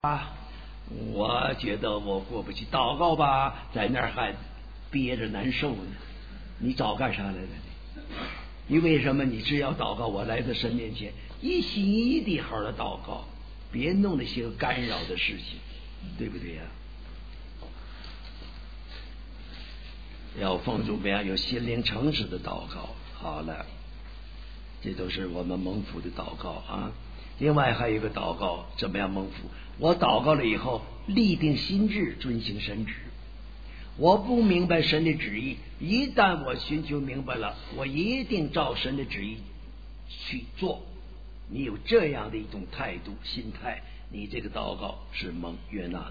我觉得我过不去，祷告吧，在那儿还憋着难受呢。你找干啥来了？你为什么你只要祷告，我来到神面前，一心一意地好好祷告，别弄那些干扰的事情，对不对呀？要奉主名，有心灵诚实的祷告。好了，这都是我们蒙福的祷告啊。另外还有一个祷告，怎么样蒙福？我祷告了以后，立定心志，遵行神旨。我不明白神的旨意，一旦我寻求明白了，我一定照神的旨意去做。你有这样的一种态度、心态，你这个祷告是蒙悦纳的。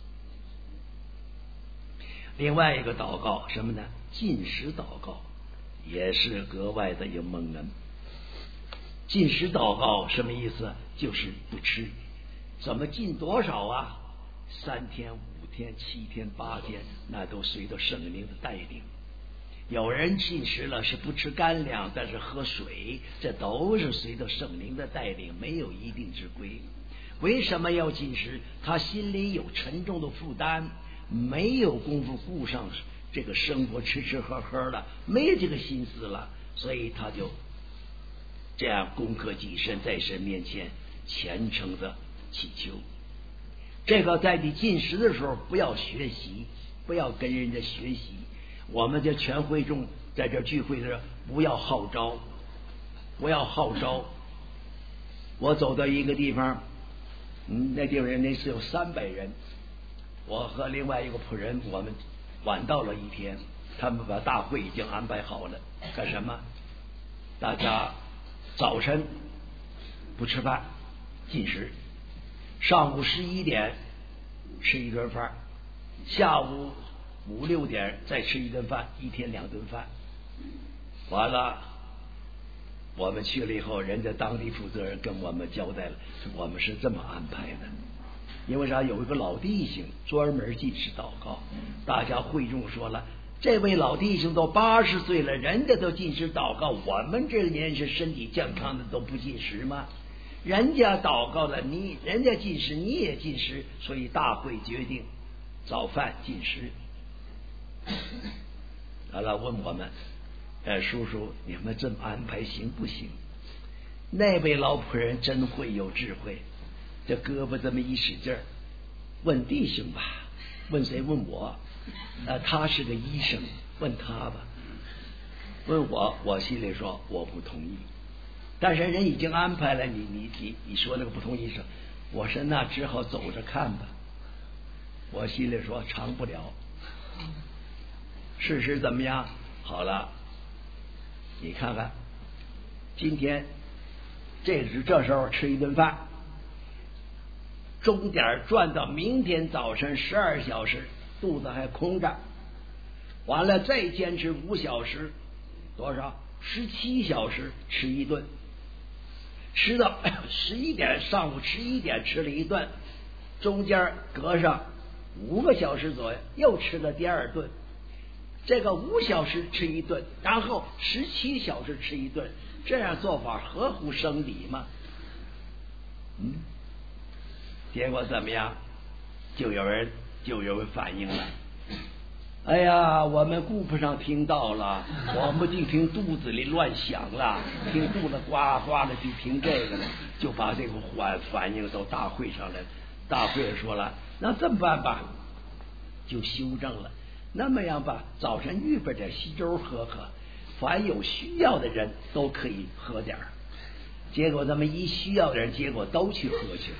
另外一个祷告什么呢？禁食祷告也是格外的有蒙恩。禁食祷告什么意思？就是不吃。怎么禁多少啊？3天、5天、7天、8天，那都随着圣灵的带领。有人禁食了是不吃干粮，但是喝水，这都是随着圣灵的带领，没有一定之规。为什么要禁食？他心里有沉重的负担，没有功夫顾上这个生活，吃吃喝喝了，没有这个心思了，所以他就这样攻克己身，在神面前虔诚的祈求。这个在你进食的时候不要学习，不要跟人家学习。我们这全会众在这聚会的时候不要号召，不要号召。我走到一个地方，那地方那是有300人，我和另外一个仆人，我们晚到了1天，他们把大会已经安排好了，干什么？大家早晨不吃饭，禁食，上午11点吃一顿饭，下午5、6点再吃一顿饭，一天2顿饭。完了，我们去了以后，人家当地负责人跟我们交代了，我们是这么安排的。因为啥？有一个老弟兄专门禁食祷告，大家会众说了，这位老弟兄都80岁了，人家都禁食祷告，我们这个年是身体健康的都不禁食吗？人家祷告了，人家禁食，你也禁食，所以大会决定早饭禁食。完了问我们，叔叔，你们这么安排行不行？那位老仆人真会有智慧，这胳膊这么一使劲儿，问弟兄吧，问谁？问我。他是个医生，问他吧。问我，我心里说我不同意。但是人已经安排了，你说那个不同意是，我说那只好走着看吧。我心里说长不了。事实怎么样？好了，你看看，今天这时候吃一顿饭，钟点转到明天早晨12小时，肚子还空着，完了再坚持5小时，多少？17小时吃一顿，吃到11点，上午11点吃了一顿，中间隔上5个小时左右又吃了第2顿，这个5小时吃一顿，然后17小时吃一顿，这样做法合乎生理吗？结果怎么样？就有人反映了，哎呀，我们顾不上听到了，我们就听肚子里乱响了，听肚子呱呱的去听这个了，就把这个反映到大会上来。大会说了，那这么办吧，就修正了。那么样吧，早晨预备点稀粥喝喝，凡有需要的人都可以喝点儿。结果咱们一需要的人，结果都去喝去了。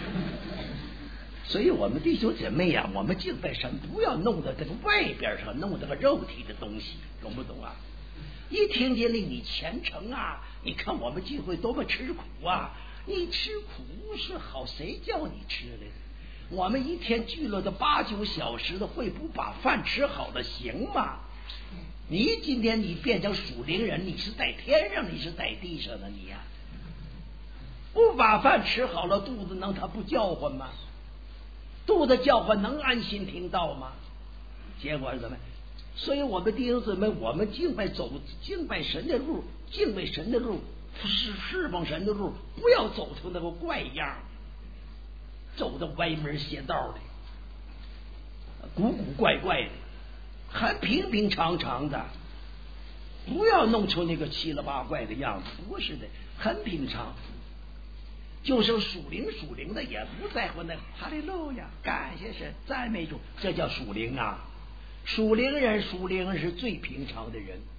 所以我们弟兄姐妹呀，我们敬拜神不要弄到这个外边上，弄这个肉体的东西，懂不懂啊？一听见令你虔诚啊，你看我们聚会多么吃苦啊！你吃苦是好，谁叫你吃的？我们一天聚了这8、9小时的会，不把饭吃好了行吗？你今天你变成属灵人，你是在天上，你是在地上的你呀、不把饭吃好了，肚子能它不叫唤吗？肚子叫唤能安心听到吗？结果是怎么？所以我们弟兄姊妹，我们敬拜神的路，敬拜神的路，侍奉神的路，不要走成那个怪样。 走到歪门邪道的，古古怪怪的，很平平常常的，不要弄出那个七了八怪的样子，不是的，很平常。就是属灵的也不在乎那哈利路亚，感谢神，赞美主，这叫属灵啊！属灵人是最平常的人。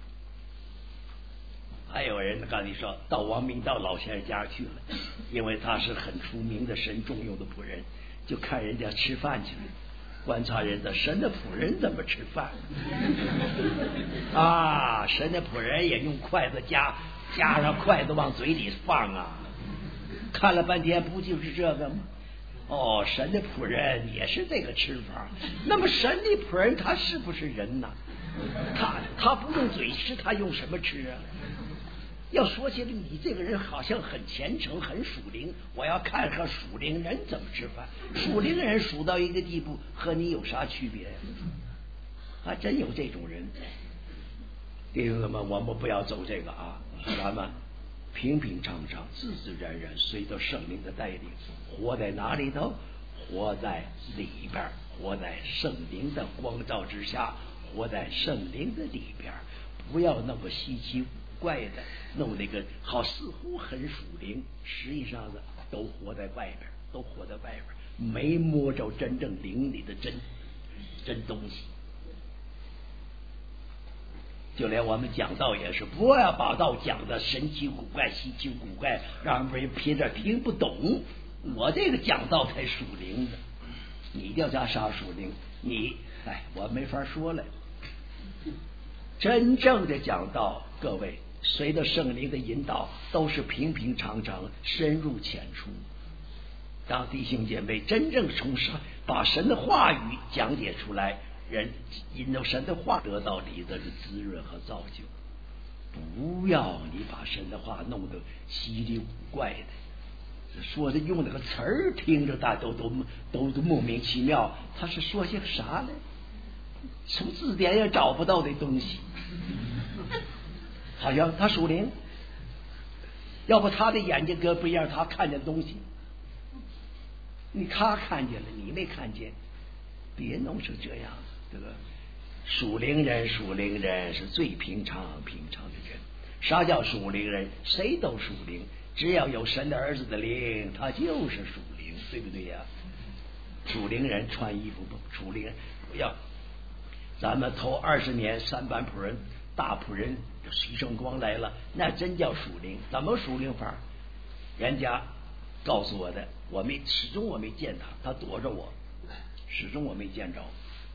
还有人跟你说到王明道老先生家去了，因为他是很出名的神重用的仆人，就看人家吃饭去了，观察人的神的仆人怎么吃饭啊！神的仆人也用筷子夹上筷子往嘴里放啊！看了半天，不就是这个吗？哦，神的仆人也是这个吃法。那么神的仆人他是不是人呢？他不用嘴吃，他用什么吃啊？要说起来，你这个人好像很虔诚，很属灵。我要看看属灵人怎么吃饭。属灵人属到一个地步，和你有啥区别？还真有这种人。弟兄们，我们不要走这个啊，咱们平平常常、自自然然，随着圣灵的带领，活在哪里头？活在里边，活在圣灵的光照之下，活在圣灵的里边，不要那么稀奇怪的弄那个好似乎很属灵，实际上呢都活在外边，没摸着真正灵里的真东西。就连我们讲道也是，不要把道讲的神奇古怪、稀奇古怪，让人别人听不懂。我这个讲道才属灵的，你叫啥属灵？我没法说了。真正的讲道，各位随着圣灵的引导，都是平平常常、深入浅出。当弟兄姐妹真正从把神的话语讲解出来，人引着神的话得到你的滋润和造就。不要你把神的话弄得稀里古怪的，说的用那个词儿听着大家都莫名其妙，他是说些啥呢？从字典也找不到的东西，好像他属灵，要不他的眼睛跟不一样，他看见东西，他看见了，你没看见，别弄成这样。这个属灵人是最平常的人。啥叫属灵人？谁都属灵，只要有神的儿子的灵，他就是属灵，对不对呀？属灵人穿衣服不属灵人不要。咱们头20年3班仆人大仆人徐胜光来了，那真叫属灵。怎么属灵法？人家告诉我的，始终我没见他躲着我，始终我没见着。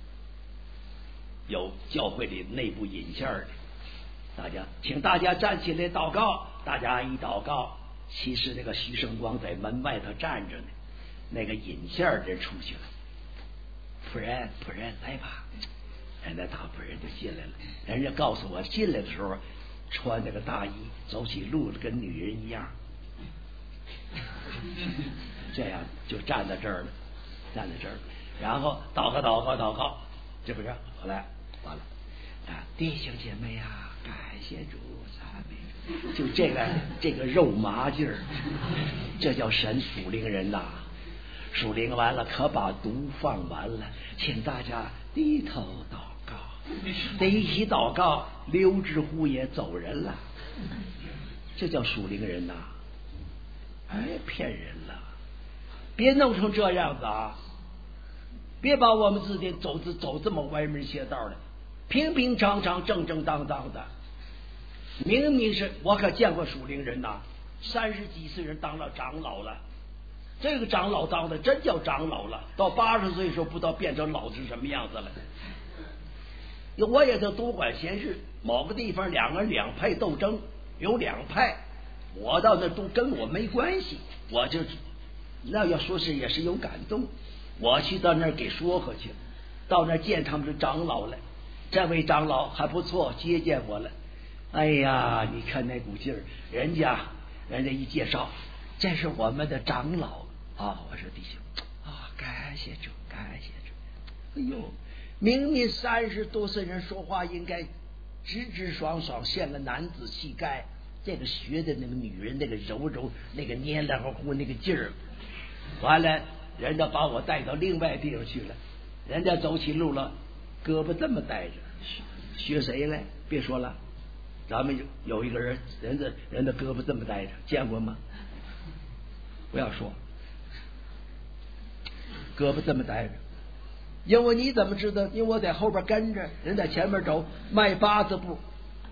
有教会里内部引线的，请大家站起来祷告。大家一祷告，其实那个徐胜光在门外头站着呢，那个引线的人出去了。仆人来吧，那大仆人就进来了。人家告诉我进来的时候穿那个大衣，走起路跟女人一样，这样就站在这儿了，然后祷告，这不是后来完了啊！弟兄姐妹啊，感谢主，赞美主，就这个肉麻劲儿，这叫神属灵人呐！属灵完了，可把毒放完了，请大家低头祷告。这一起祷告，刘志虎也走人了，这叫属灵人呐！骗人了，别弄成这样子啊！别把我们自己走这么歪门邪道的，平平常常、正正当当的。明明是我可见过属灵人呐，30几岁人当了长老了，这个长老当的真叫长老了，到80岁的时候不知道变成老是什么样子了。我也就多管闲事，某个地方两派斗争，有2派，我到那都跟我没关系，我就那要说是也是有感动。我去到那儿给说回去，到那儿见他们的长老了，这位长老还不错，接见我了。哎呀，你看那股劲儿，人家一介绍，这是我们的长老啊！我说弟兄啊，感谢主。哎呦，明明30多岁人说话应该直爽，像个男子气概，这个学的那个女人那个柔那个黏糊糊那个劲儿。完了， 人家把我带到另外地方去了，人家走起路了，胳膊这么带着，学谁嘞？别说了，咱们有一个人，人家胳膊这么带着，见过吗？不要说，胳膊这么带着，因为你怎么知道？因为我在后边跟着，人在前面走，迈8字步。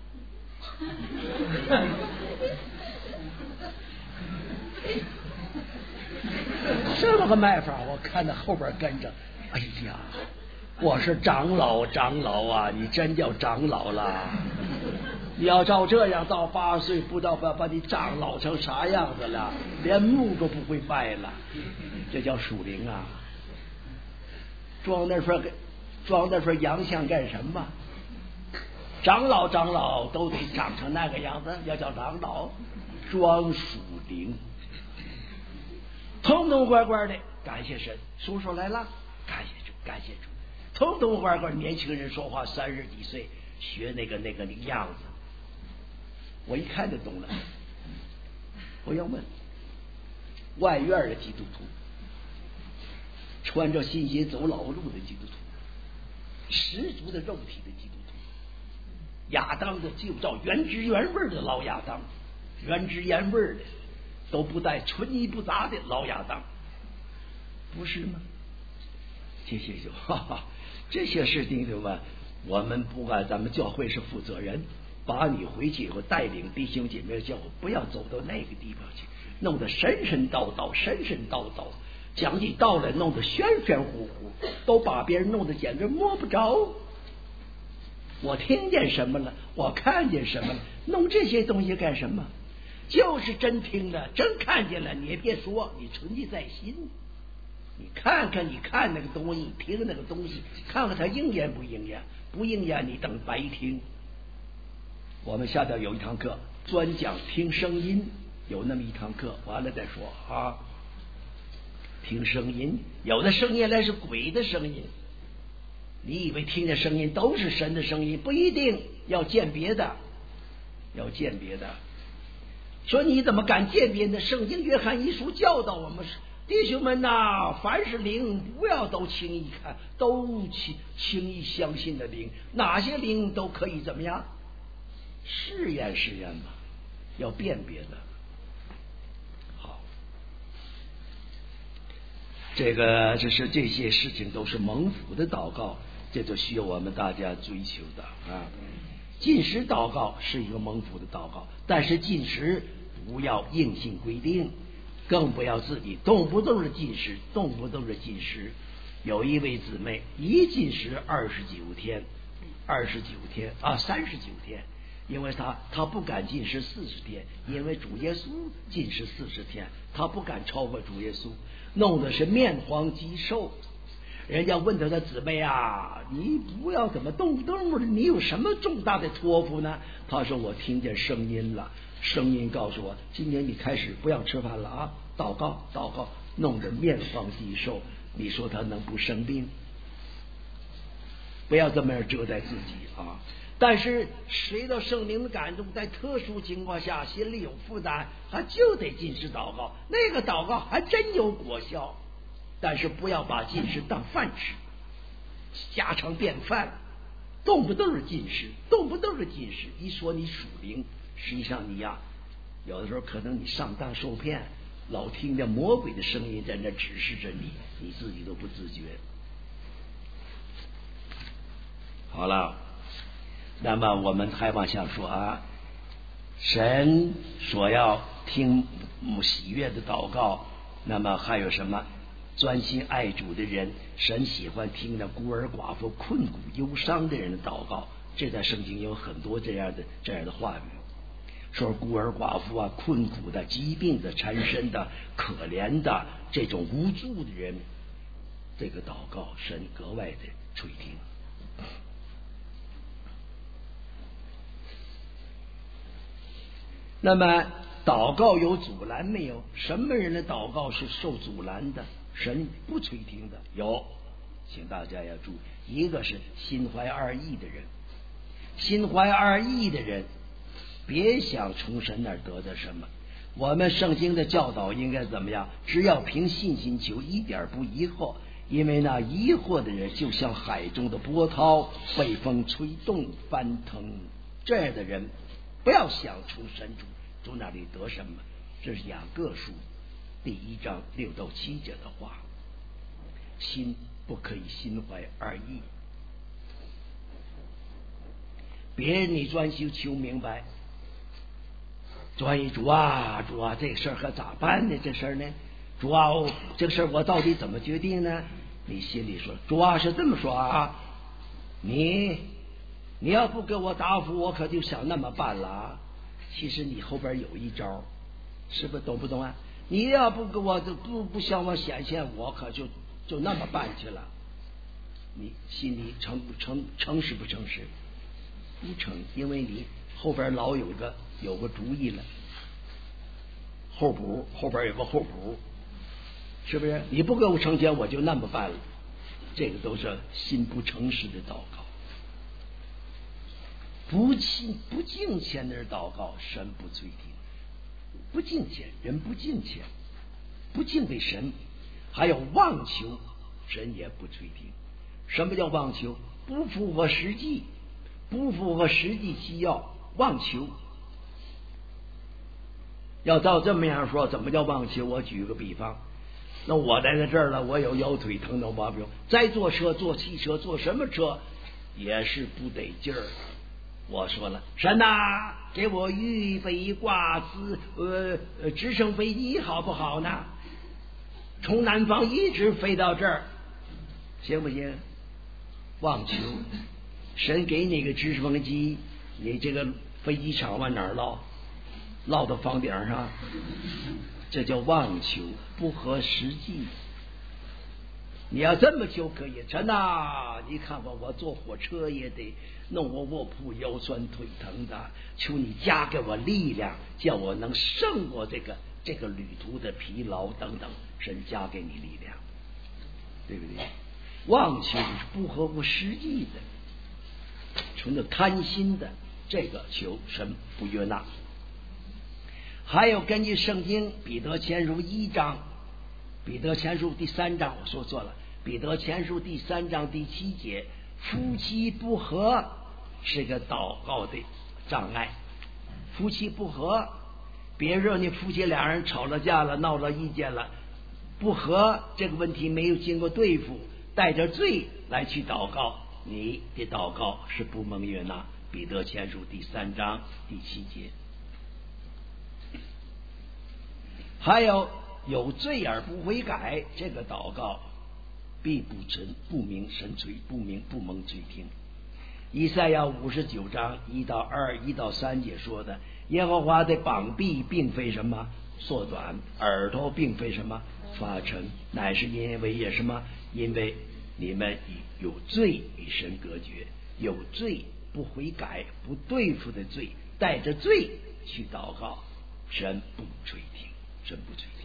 这么个卖法，我看到后边跟着，哎呀，我是长老啊，你真叫长老了。你要照这样，到80岁不知道把你长老成啥样子了，连墓都不会拜了，这叫属灵啊！装那份洋相干什么？长老都得长成那个样子，要叫长老，装属灵，通通乖乖的。感谢神，叔叔来了，感谢主，通通乖乖。年轻人说话30几岁学那个样子，我一看就懂了。我要问，外院的基督徒，穿着新鞋走老路的基督徒，十足的肉体的基督徒。亚当的就照原汁原味的老亚当，原汁原味的都不带纯泥不杂的老亚当，不是吗？谢谢主，这些事情对吧？我们不管咱们教会是负责人，把你回去以后带领弟兄姐妹教会，不要走到那个地方去，弄得神神叨叨，讲起道来弄得玄乎乎，都把别人弄得简直摸不着。我听见什么了？我看见什么了？弄这些东西干什么？就是真听了，真看见了，你也别说，你存记在心。你看那个东西，你听那个东西，看看它应验不应验，不应验你等白听。我们下头有一堂课专讲听声音，有那么一堂课，完了再说啊。听声音，有的声音来是鬼的声音。你以为听见声音都是神的声音？不一定，要鉴别的。说你怎么敢鉴别呢？圣经约翰一书教导我们，弟兄们呐，凡是灵，不要都轻易看，都轻易相信的灵，哪些灵都可以怎么样？试验嘛，要辨别的。好，这些事情都是蒙福的祷告。这就需要我们大家追求的啊！禁食祷告是一个蒙福的祷告，但是禁食不要硬性规定，更不要自己动不动是禁食。有一位姊妹一禁食39天，39天，因为他不敢禁食40天，因为主耶稣禁食40天，他不敢超过主耶稣，弄得是面黄肌瘦。人家问他的姊妹啊，你不要怎么动不动的，你有什么重大的托付呢？他说我听见声音了，声音告诉我今天你开始不要吃饭了啊，祷告，弄得面黄肌瘦。你说他能不生病？不要这么样折待自己啊！但是随着圣灵的感动，在特殊情况下心里有负担，他就得禁食祷告，那个祷告还真有果效。但是不要把禁食当饭吃，家常便饭，动不动是禁食。一说你属灵，实际上你呀，有的时候可能你上当受骗，老听见魔鬼的声音在那指示着你，你自己都不自觉。好了，那么我们还往下说啊，神所要听喜悦的祷告，那么还有什么？专心爱主的人，神喜欢听那孤儿寡妇、困苦忧伤的人的祷告。这在圣经有很多这样的话语，说孤儿寡妇啊、困苦的、疾病的、缠身的、可怜的这种无助的人，这个祷告神格外的垂听。那么祷告有阻拦没有？什么人的祷告是受阻拦的？神不垂听的有，请大家要注意，一个是心怀二意的人，别想从神那儿得到什么， 我们圣经的教导应该怎么样？只要凭信心求，一点不疑惑。因为那疑惑的人就像海中的波涛，被风吹动翻腾。这样的人不要想从神主那里得什么。这是雅各书第1章6到7节的话。心不可以心怀二意，别人你专心求明白。专一主啊，这事儿可咋办呢？这事儿呢，主啊，这个事儿我到底怎么决定呢？你心里说，主啊是这么说啊，你要不给我答复，我可就想那么办了。其实你后边有一招，是不是懂不懂啊？你要不给我不向我显现，我可就那么办去了。你心里诚实不诚实？不诚，因为你后边老有个主意了，后边有个后补，是不是？你不给我成全，我就那么办了。这个都是心不诚实的祷告。不敬虔的人祷告，神不垂听。不敬虔，人不敬虔，不敬畏神，还有妄求，神也不垂听。什么叫妄求？不符合实际需要，妄求。要照这么样说，怎么叫妄求？我举个比方，那我在这儿了，我有腰腿疼的毛病，再坐车、坐汽车、坐什么车也是不得劲儿。我说了，神呐，给我预备一挂直升飞机好不好呢？从南方一直飞到这儿，行不行？妄求。神给你个直升飞机，你这个飞机场往哪儿落到房顶上，这叫妄求，不合实际。你要这么求可以，神呐，你看我坐火车也得弄我卧铺，腰酸腿疼的，求你加给我力量，叫我能胜过这个旅途的疲劳等等。神加给你力量，对不对？妄求是不合乎实际的，纯的贪心的，这个求神不悦纳。还有根据圣经彼得前书1章，彼得前书第3章，我说错了，彼得前书第3章第7节，夫妻不和是个祷告的障碍。夫妻不和，别人你夫妻俩人吵了架了，闹了意见了，不和，这个问题没有经过对付，带着罪来去祷告，你的祷告是不蒙悦纳。彼得前书第3章第7节。还有罪而不悔改，这个祷告必不明神垂，不蒙垂听。以赛亚59章1到2、1到3节说的，耶和华的膀臂并非什么缩短，耳朵并非什么发沉，乃是因为什么？因为你们有罪与神隔绝，有罪不悔改，不对付的罪，带着罪去祷告，神不垂听，神不垂听。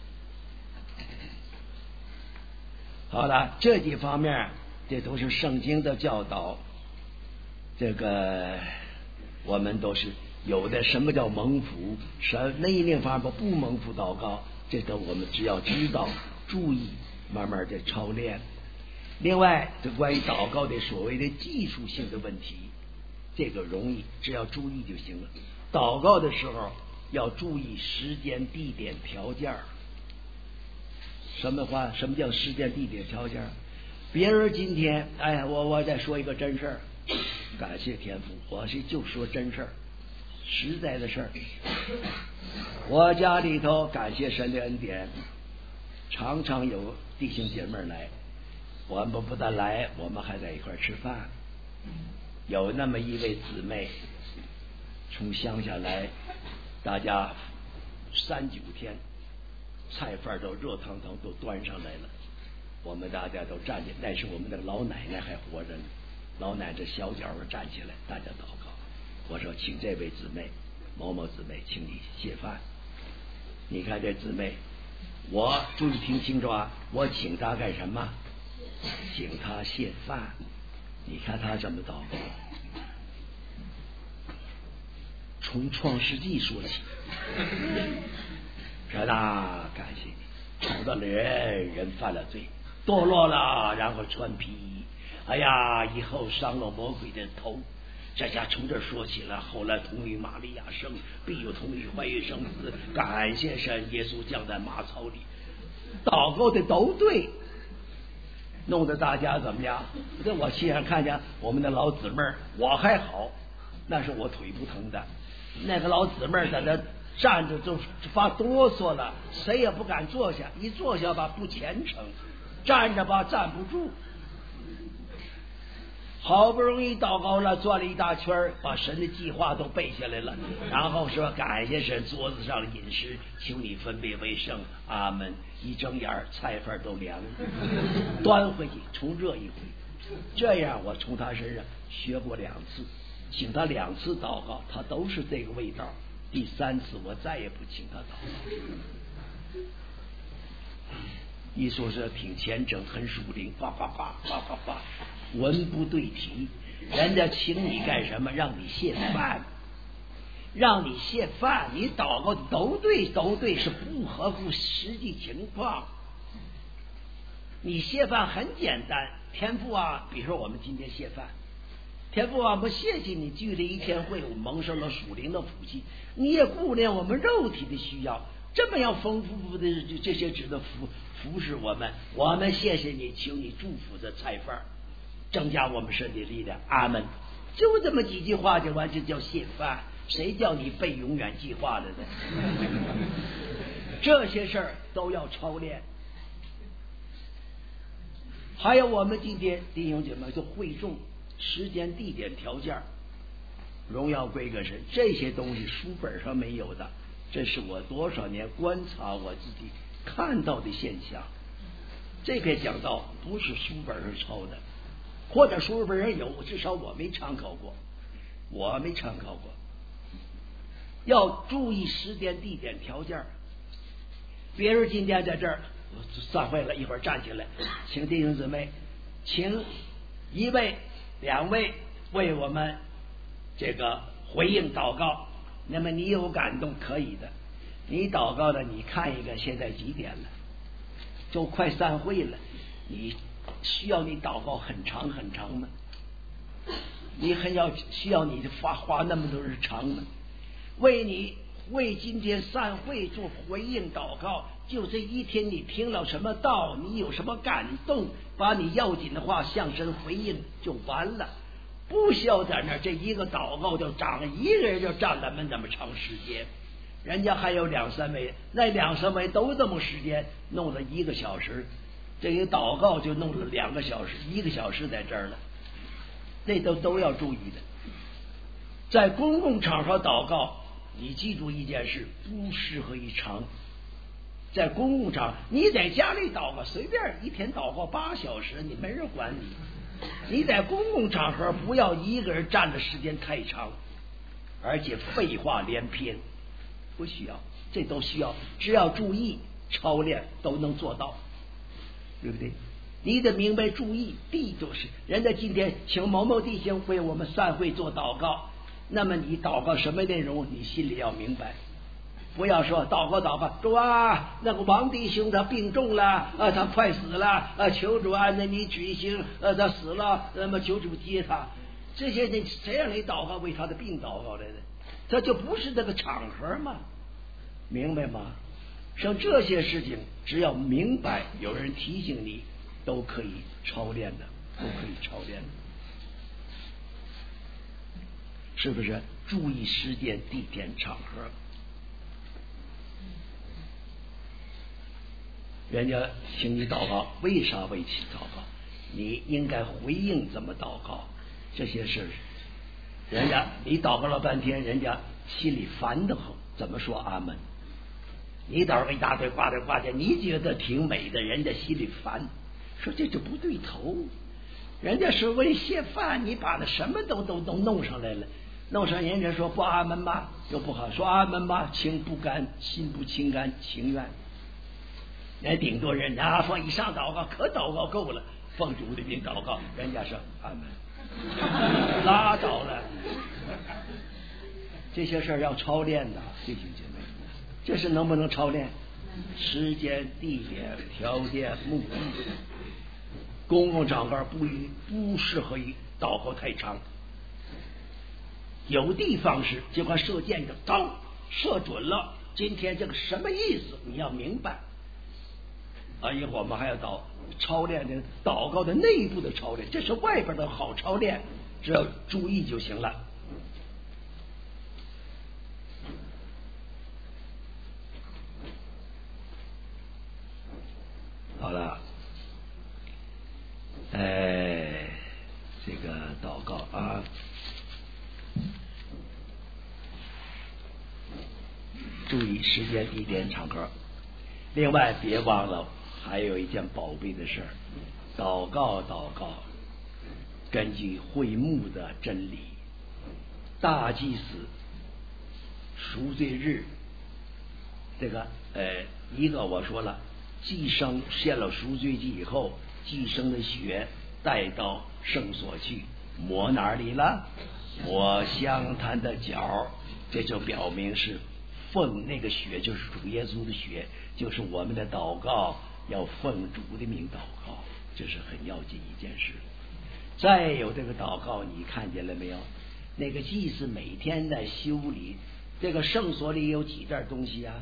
好了，这几方面这都是圣经的教导，这个我们都是有的。什么叫蒙福？另方面不蒙福祷告，这个我们只要知道注意，慢慢的操练。另外这关于祷告的所谓的技术性的问题，这个容易，只要注意就行了。祷告的时候要注意时间、地点、条件。什么叫时间、地点、条件？别人今天，我再说一个真事儿，感谢天父，我就说真事儿，实在的事儿。我家里头感谢神的恩典，常常有弟兄姐妹来，我们不但来，我们还在一块吃饭。有那么一位姊妹从乡下来，大家3、9天菜饭都热腾腾都端上来了，我们大家都站起来，那时我们的老奶奶还活着呢，老奶奶小脚站起来，大家祷告。我说请这位姊妹某某姊妹，请你谢饭。你看这姊妹，我注意听清楚啊，我请她干什么？请她谢饭。你看她怎么祷告？ 从创世纪说起。神啊，感谢你，找到了人犯了罪，堕落了，然后穿皮衣，哎呀，以后伤了魔鬼的头。这下从这说起了，后来童女玛利亚生，必有童女怀孕生子，感谢神，耶稣降在马槽里，祷告的都对，弄得大家怎么样？在我亲眼看见我们的老姊妹儿，我还好，那是我腿不疼的，那个老姊妹儿在那站着就发哆嗦了，谁也不敢坐下，一坐下吧不虔诚，站着吧站不住。好不容易祷告了，转了一大圈，把神的计划都背下来了，然后说感谢神，桌子上的饮食求你分别为圣，阿门。一睁眼菜饭都凉了，端回去重热一回。这样我从他身上学过2次，请他2次祷告，他都是这个味道。第3次我再也不请他祷告。一说是挺虔诚，很属灵，呱呱呱呱呱呱，文不对题。人家请你干什么？让你谢饭，让你谢饭。你祷告都对，都对，是不合乎实际情况。你谢饭很简单，天父啊，比如说我们今天谢饭，天父啊，我谢谢你聚了一天会，我蒙受了属灵的福气，你也顾念我们肉体的需要，这么样丰富的这些值得服侍我们，我们谢谢你，求你祝福这菜饭，增加我们身体力量，阿门。就这么几句话就完，就叫谢饭。谁叫你背永远计划的呢？这些事儿都要操练。还有我们今天弟兄姐妹就会众时间地点条件，荣耀归个神，这些东西书本上没有的，这是我多少年观察我自己看到的现象。这篇讲道不是书本上抄的，或者书本上有，至少我没参考过，要注意时间地点条件。比如今天在这儿散会了，一会儿站起来，请弟兄姊妹，请1位、2位为我们这个回应祷告。那么你有感动可以的，你祷告的，你看一个现在几点了，就快散会了，你需要你祷告很长很长吗？你需要你花那么多日长吗？为今天散会做回应祷告，就这一天你听了什么道，你有什么感动，把你要紧的话向神回应就完了，不需要在那这一个祷告就一个人就占了那么长时间。人家还有2、3位，那2、3位都这么时间，弄了1个小时，这个祷告就弄了2个小时，1个小时在这儿了，这都要注意的。在公共场合祷告，你记住一件事，不适合于长。在公共场，你在家里祷告，随便一天祷告8小时，你没人管你。你在公共场合不要一个人站的时间太长，而且废话连篇，不需要，这都需要，只要注意操练都能做到，对不对？你得明白注意，就是人家今天请某某弟兄为我们散会做祷告，那么你祷告什么内容，你心里要明白，不要说祷告主啊，那个王弟兄他病重了他快死了求主啊，那你举行他死了，那么求主接他，这些人谁让你祷告为他的病祷告来的？这就不是这个场合嘛，明白吗？像这些事情只要明白，有人提醒你，都可以操练的，是不是？注意时间地点场合。人家请你祷告，为啥为其祷告？你应该回应怎么祷告？这些事人家你祷告了半天，人家心里烦得很，怎么说阿门？你祷告一大堆挂件，你觉得挺美的，人家心里烦，说这就不对头。人家是为谢饭，你把那什么都弄上来了，弄上人家说不阿门吧，又不好说阿门吧，情不甘，心不情甘情愿。人顶多人家放一上祷告，可祷告够了，奉主的名祷告，人家说阿门，拉倒了。 这些事儿要操练的，弟兄姐妹，这是能不能操练？时间、地点、条件、目的，公共场合不适合于祷告太长。有的方式，就跟射箭的，当射准了，今天这个什么意思？你要明白。一会儿我们还要操练的祷告的内部的操练，这是外边的好操练，只要注意就行了。好了，这个祷告啊，注意时间、地点、场合。另外，别忘了还有一件宝贝的事儿，祷告，根据会幕的真理，大祭司赎罪日，这个一个我说了。祭牲献了赎罪祭以后，祭牲的血带到圣所去，抹哪里了？抹香坛的角，这就表明是奉那个血，就是主耶稣的血，就是我们的祷告要奉主的名祷告，这是很要紧一件事。再有这个祷告，你看见了没有？那个祭司每天在修理这个圣所里有几件东西啊？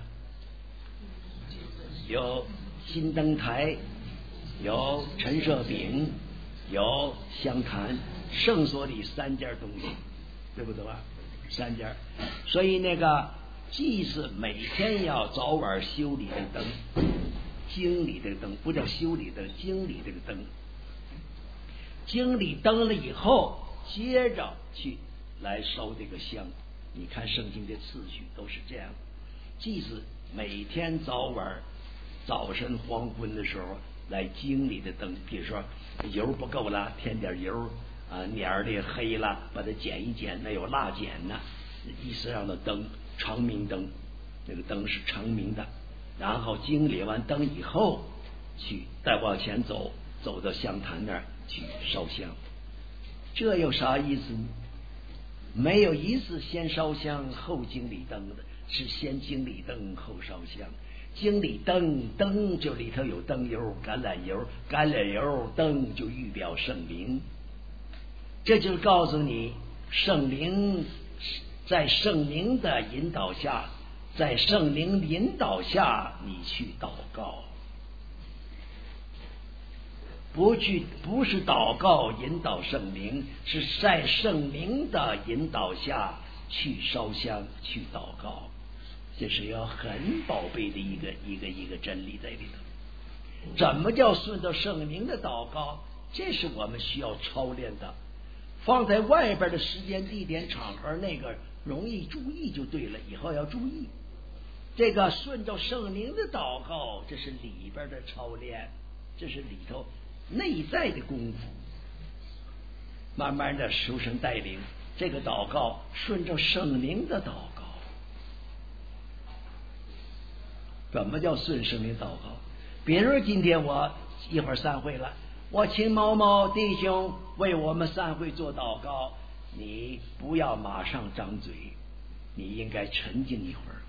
有金灯台，有陈设饼，有香坛，圣所里3件东西，对不对吧？3件。所以那个祭司每天要早晚修理这个灯，经理这个灯不叫修理灯，经理这个灯，经理灯了以后，接着去来烧这个香。你看圣经的次序都是这样，祭司每天早晚。早晨黄昏的时候来经理的灯，比如说油不够了，添点油啊，捻儿的黑了，把它剪一剪，那有蜡剪呢，意思让它灯长明灯，这个灯是长明的。然后经理完灯以后，去再往前走，走到香坛那儿去烧香。这有啥意思呢？没有一次先烧香后经理灯的，是先经理灯后烧香。经理灯就里头有灯油、橄榄油灯就预表圣灵，这就告诉你圣灵在圣灵的引导下，在圣灵引导下你去祷告，不是祷告引导圣灵，是在圣灵的引导下去烧香去祷告。这是要很宝贝的一个真理在里头。怎么叫顺着圣灵的祷告？这是我们需要操练的。放在外边的时间、地点、场合，那个容易注意就对了。以后要注意这个顺着圣灵的祷告，这是里边的操练，这是里头内在的功夫。慢慢的求神带领，这个祷告顺着圣灵的祷告。怎么叫顺圣灵祷告？比如今天我一会儿散会了，我请某某弟兄为我们散会做祷告，你不要马上张嘴，你应该沉静一会儿。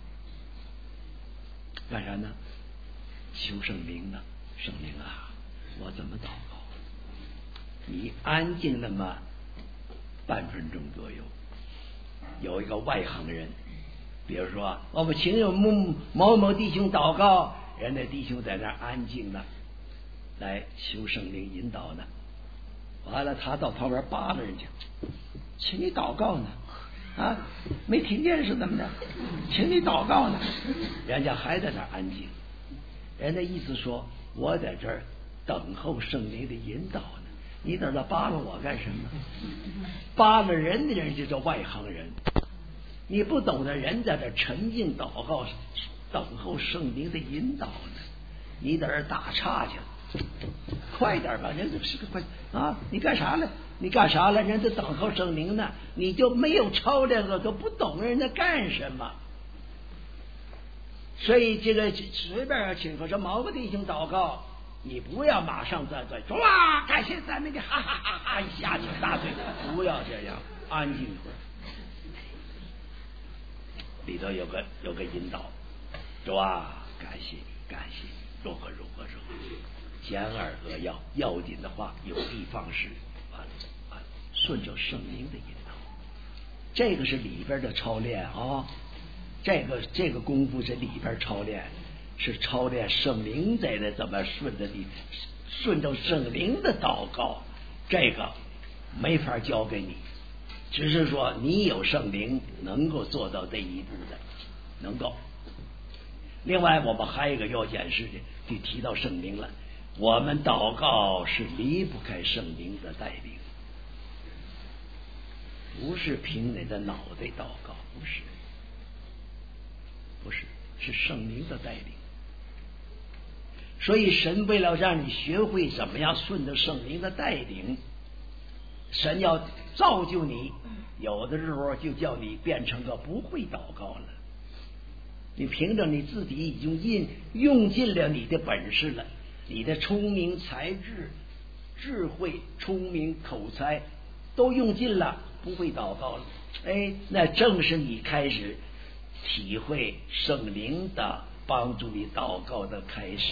干啥呢？求圣灵呢？圣灵啊，我怎么祷告？你安静那么半分钟左右，有一个外行人，比如说我们请有某某弟兄祷告，人家弟兄在那安静呢，来求圣灵引导呢。完了，他到旁边扒拉人家，请你祷告呢，啊，没听见是怎么的？请你祷告呢，人家还在那安静。人家意思说，我在这儿等候圣灵的引导呢，你在这扒拉我干什么？扒拉人的人就叫外行人。你不懂得人在这沉静祷告，等候圣灵的引导呢，你在这打岔去了，快点吧，人家是个快啊！你干啥了？你干啥了？人家等候圣灵呢，你就没有操练了，都不懂人家干什么。所以这个随便请个这某个弟兄祷告，你不要马上在哇，感谢赞美你，哈哈哈哈一下就大嘴，不要这样，安静一会儿。 里头有个引导，主啊，感谢你，感谢你，如何，简而扼要，要紧的话有的放矢，顺着圣灵的引导，这个是里边的操练啊。这个功夫是里边操练，是操练圣灵在的怎么顺着圣灵的祷告，这个没法教给你，只是说你有圣灵能够做到这一步的，能够。另外我们还有一个要解释的，就提到圣灵了，我们祷告是离不开圣灵的带领，不是凭你的脑袋祷告，不是，是圣灵的带领。所以神为了让你学会怎么样顺着圣灵的带领，神要造就你，有的时候就叫你变成个不会祷告了。你凭着你自己已经用尽了你的本事了，你的聪明才智、智慧、聪明口才都用尽了，不会祷告了。那正是你开始体会圣灵的帮助你祷告的开始。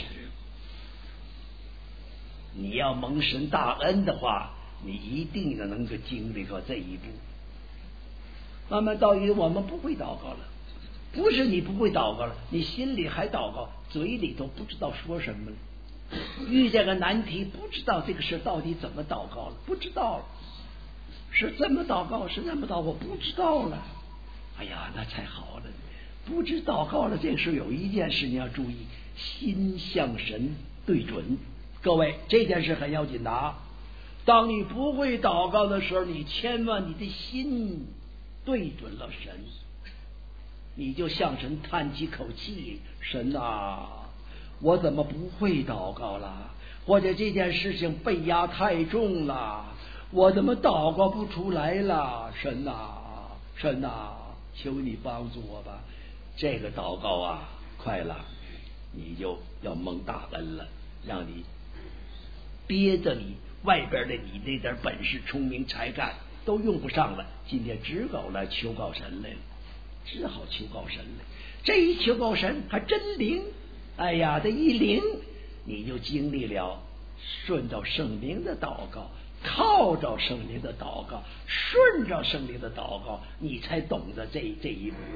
你要蒙神大恩的话，你一定能够经历过这一步。慢慢到我们不会祷告了，不是你不会祷告了，你心里还祷告，嘴里头不知道说什么了。遇见个难题，不知道这个事到底怎么祷告了，不知道了，是这么祷告，是那么祷告，不知道了。哎呀，那才好了。不知祷告了，这时候有一件事你要注意，心向神对准。各位，这件事很要紧的啊！当你不会祷告的时候，你千万你的心对准了神，你就向神叹几口气：神啊，我怎么不会祷告了？或者这件事情背压太重了，我怎么祷告不出来了？神啊，神啊，求你帮助我吧！这个祷告啊，快了，你就要蒙大恩了，让你憋着你外边的你那点本事、聪明才干都用不上了，今天只搞来求告神来了，只好求告神了。这一求告神还真灵，哎呀，这一灵，你就经历了顺着圣灵的祷告，靠着圣灵的祷告，顺着圣灵的祷告，你才懂得这一步。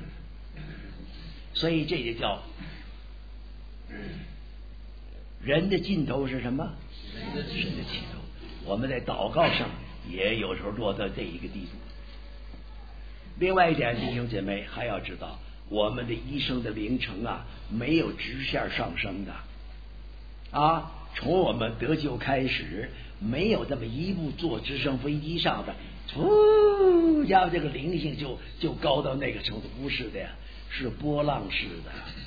所以这就叫人的尽头是什么？神的尽头。我们在祷告上也有时候落到这一个地步。另外一点，弟兄姐妹还要知道，我们的一生的灵程啊，没有直线上升的啊。从我们得救开始，没有这么一步坐直升飞机上的，然后这个灵性就高到那个程度，不是的呀，是波浪式的。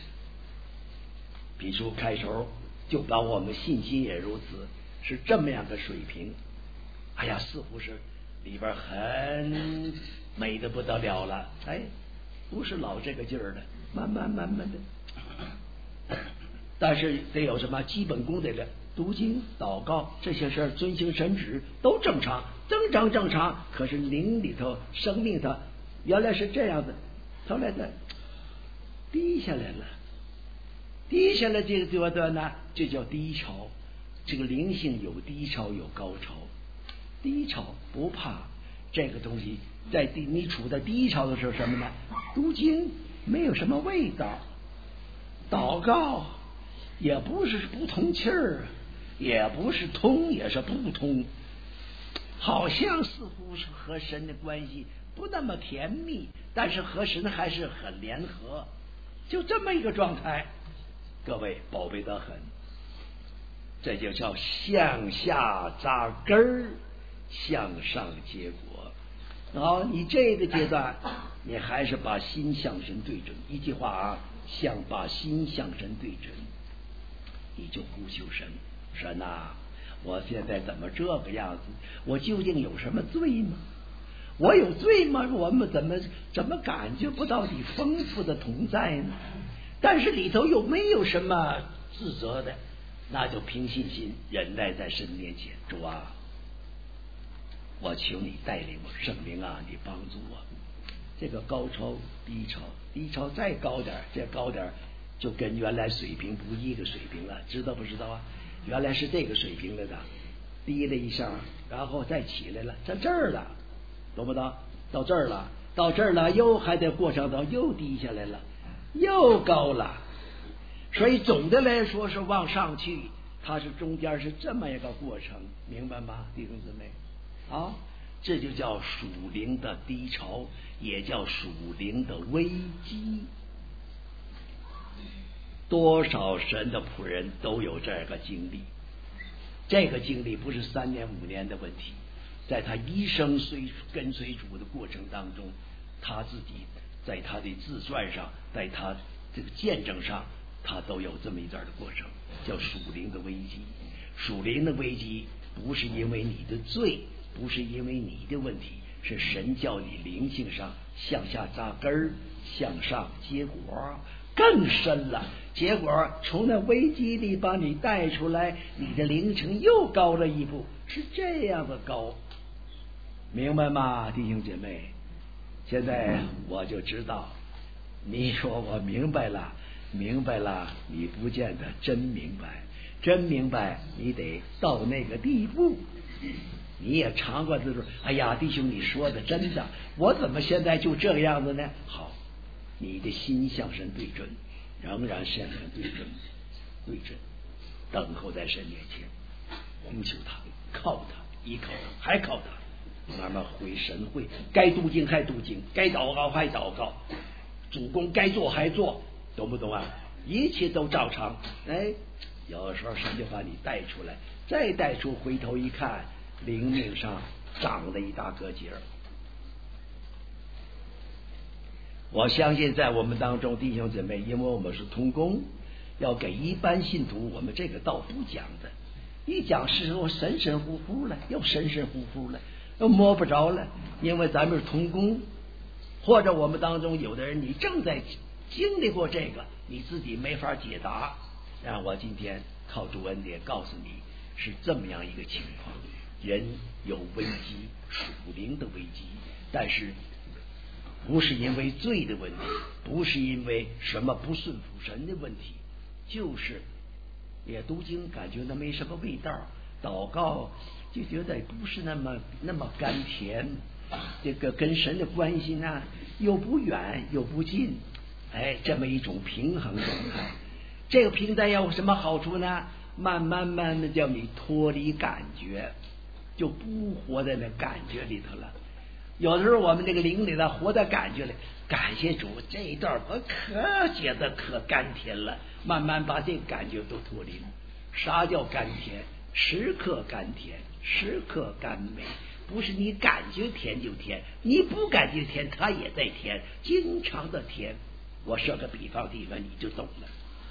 比如开头就把我们信心也如此，是这么样的水平。哎呀，似乎是里边很美的不得了了，不是老这个劲儿的，慢慢的。但是得有什么基本功的人，读经、祷告这些事儿，遵行神旨都正常，正常。可是灵里头、生命它原来是这样的，后来的低下来了。这个阶段呢，这叫低潮。这个灵性有低潮有高潮，低潮不怕这个东西，在你处在低潮的时候，什么呢？读经没有什么味道，祷告也不是不通气儿，也不是通，也是不通，好像似乎是和神的关系不那么甜蜜，但是和神还是很联合，就这么一个状态。各位宝贝得很，这就叫向下扎根儿，向上结果。好，你这个阶段，你还是把心向神对准。一句话啊，把心向神对准，你就呼求神。神啊，我现在怎么这个样子？我究竟有什么罪吗？我有罪吗？我们怎么感觉不到你丰富的同在呢？但是里头又没有什么自责的，那就凭信心忍耐在神面前。主啊，我求你带领我，圣灵啊，你帮助我， 这个高潮低潮，低潮再高点，再高点就跟原来水平不一个水平了，知道不知道啊？原来是这个水平了的，低了一下，然后再起来了，在这儿了，懂不懂？到这儿了，到这儿了，又还得过程中又低下来了，又高了。所以总的来说是往上去，它是中间是这么一个过程，明白吗，弟兄姊妹？啊，这就叫属灵的低潮，也叫属灵的危机。多少神的仆人都有这个经历，这个经历不是3年5年的问题，在他一生跟随主的过程当中，他自己在他的自传上，在他这个见证上，他都有这么一段的过程，叫属灵的危机。属灵的危机不是因为你的罪，不是因为你的问题，是神叫你灵性上向下扎根儿，向上结果更深了，结果从那危机里把你带出来，你的灵程又高了一步，是这样的高，明白吗，弟兄姐妹？现在我就知道，你说我明白了，明白了，你不见得真明白，真明白你得到那个地步。你也尝过这种，哎呀，弟兄，你说的真的，我怎么现在就这样子呢？好，你的心向神对准，仍然向神对准，对准，等候在神面前，呼求他，靠他，依靠他，还靠他，慢慢回神会，该读经还读经，该祷告还祷告，主公该做还做，懂不懂啊？一切都照常。哎，有的时候神就把你带出来，再带出，回头一看，灵命上长了一大个节儿。我相信在我们当中弟兄姊妹，因为我们是同工，要给一般信徒，我们这个道不讲的，一讲是说神神乎乎了，又神神乎乎了，又摸不着了，因为咱们是同工，或者我们当中有的人你正在经历过这个，你自己没法解答，让我今天靠主恩典告诉你是这么样一个情况。人有危机，属灵的危机，但是不是因为罪的问题，不是因为什么不顺服神的问题，就是也读经感觉那没什么味道，祷告就觉得不是那么甘甜，这个跟神的关系呢又不远又不近，哎，这么一种平衡状态。这个平台有什么好处呢？慢慢的叫你脱离感觉，就不活在那感觉里头了。有的时候我们这个灵里呢活在感觉里，感谢主，这一段我可觉得可甘甜了，慢慢把这个感觉都脱离了。啥叫甘甜？时刻甘甜，时刻甘美，不是你感觉甜就甜，你不感觉甜它也在甜，经常的甜。我设个比方，弟兄你就懂了。